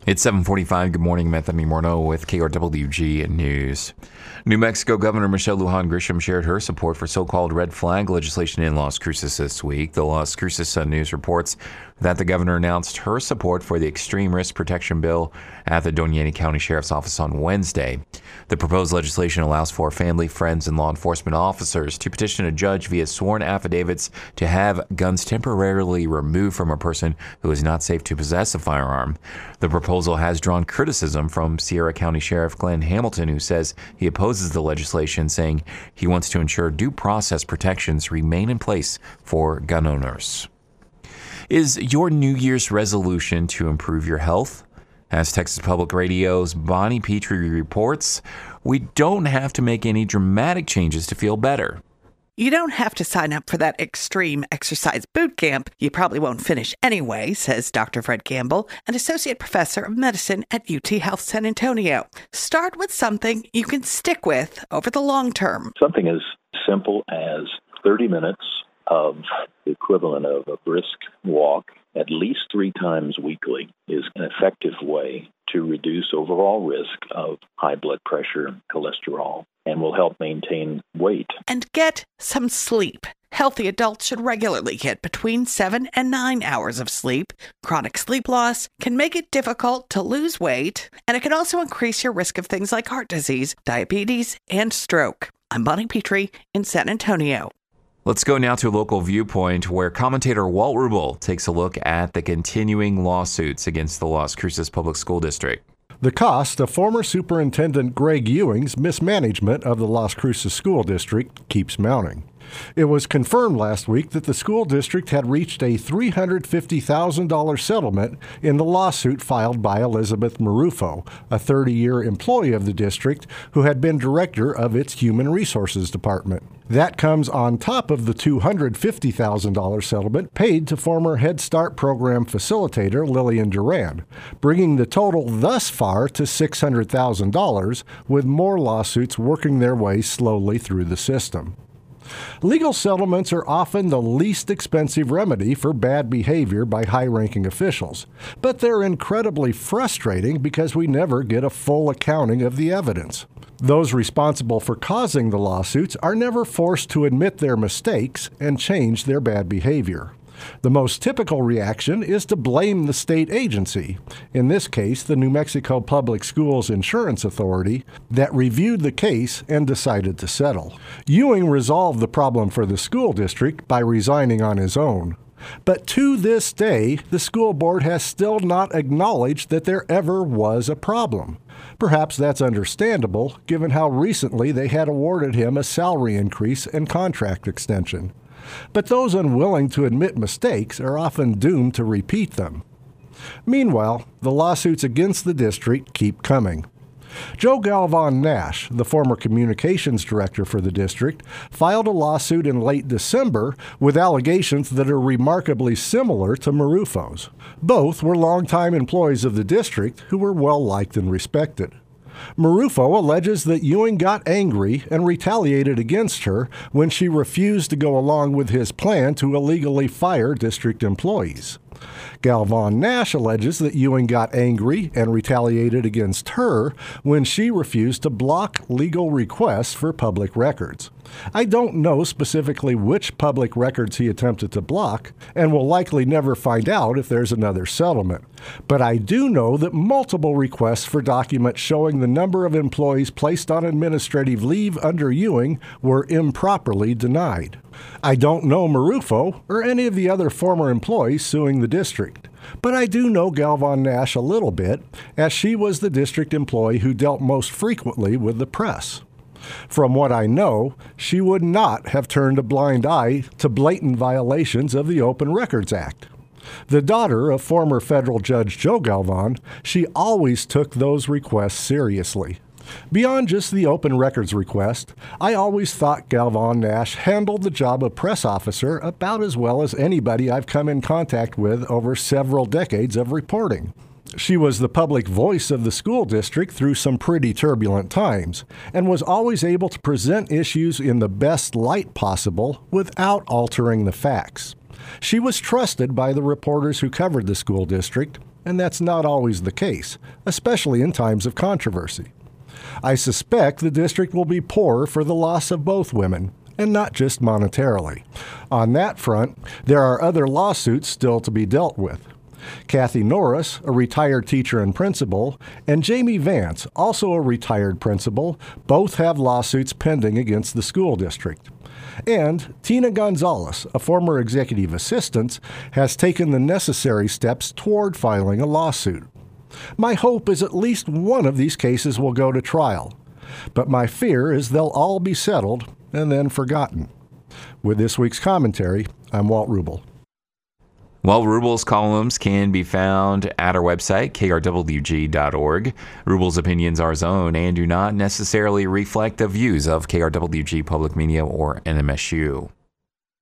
It's 7:45. Good morning. I'm Anthony Morneau with KRWG News. New Mexico Governor Michelle Lujan Grisham shared her support for so-called red flag legislation in Las Cruces this week. The Las Cruces Sun News reports that the governor announced her support for the extreme risk protection bill at the Doña Ana County Sheriff's Office on Wednesday. The proposed legislation allows for family, friends, and law enforcement officers to petition a judge via sworn affidavits to have guns temporarily removed from a person who is not safe to possess a firearm. The proposal has drawn criticism from Sierra County Sheriff Glenn Hamilton, who says he opposes the legislation, saying he wants to ensure due process protections remain in place for gun owners. Is your New Year's resolution to improve your health? As Texas Public Radio's Bonnie Petrie reports, we don't have to make any dramatic changes to feel better. You don't have to sign up for that extreme exercise boot camp. You probably won't finish anyway, says Dr. Fred Campbell, an associate professor of medicine at UT Health San Antonio. Start with something you can stick with over the long term. Something as simple as 30 minutes of the equivalent of a brisk walk at least 3 times weekly is an effective way to reduce overall risk of high blood pressure, cholesterol, and will help maintain weight. And get some sleep. Healthy adults should regularly get between 7 and 9 hours of sleep. Chronic sleep loss can make it difficult to lose weight, and it can also increase your risk of things like heart disease, diabetes, and stroke. I'm Bonnie Petrie in San Antonio. Let's go now to a local viewpoint where commentator Walt Rubel takes a look at the continuing lawsuits against the Las Cruces Public School District. The cost of former Superintendent Greg Ewing's mismanagement of the Las Cruces School District keeps mounting. It was confirmed last week that the school district had reached a $350,000 settlement in the lawsuit filed by Elizabeth Marufo, a 30-year employee of the district who had been director of its Human Resources Department. That comes on top of the $250,000 settlement paid to former Head Start program facilitator Lillian Duran, bringing the total thus far to $600,000, with more lawsuits working their way slowly through the system. Legal settlements are often the least expensive remedy for bad behavior by high-ranking officials, but they're incredibly frustrating because we never get a full accounting of the evidence. Those responsible for causing the lawsuits are never forced to admit their mistakes and change their bad behavior. The most typical reaction is to blame the state agency, in this case the New Mexico Public Schools Insurance Authority, that reviewed the case and decided to settle. Ewing resolved the problem for the school district by resigning on his own. But to this day, the school board has still not acknowledged that there ever was a problem. Perhaps that's understandable, given how recently they had awarded him a salary increase and contract extension. But those unwilling to admit mistakes are often doomed to repeat them. Meanwhile, the lawsuits against the district keep coming. Joe Galvan Nash, the former communications director for the district, filed a lawsuit in late December with allegations that are remarkably similar to Marufo's. Both were longtime employees of the district who were well-liked and respected. Marufo alleges that Ewing got angry and retaliated against her when she refused to go along with his plan to illegally fire district employees. Galvan Nash alleges that Ewing got angry and retaliated against her when she refused to block legal requests for public records. I don't know specifically which public records he attempted to block, and will likely never find out if there's another settlement. But I do know that multiple requests for documents showing the number of employees placed on administrative leave under Ewing were improperly denied. I don't know Marufo or any of the other former employees suing the district, but I do know Galvan Nash a little bit, as she was the district employee who dealt most frequently with the press. From what I know, she would not have turned a blind eye to blatant violations of the Open Records Act. The daughter of former federal Judge Joe Galvan, she always took those requests seriously. Beyond just the open records request, I always thought Galvan Nash handled the job of press officer about as well as anybody I've come in contact with over several decades of reporting. She was the public voice of the school district through some pretty turbulent times, and was always able to present issues in the best light possible without altering the facts. She was trusted by the reporters who covered the school district, and that's not always the case, especially in times of controversy. I suspect the district will be poorer for the loss of both women, and not just monetarily. On that front, there are other lawsuits still to be dealt with. Kathy Norris, a retired teacher and principal, and Jamie Vance, also a retired principal, both have lawsuits pending against the school district. And Tina Gonzalez, a former executive assistant, has taken the necessary steps toward filing a lawsuit. My hope is at least one of these cases will go to trial, but my fear is they'll all be settled and then forgotten. With this week's commentary, I'm Walt Rubel. Well, Rubel's columns can be found at our website, krwg.org. Rubel's opinions are his own and do not necessarily reflect the views of KRWG Public Media or NMSU.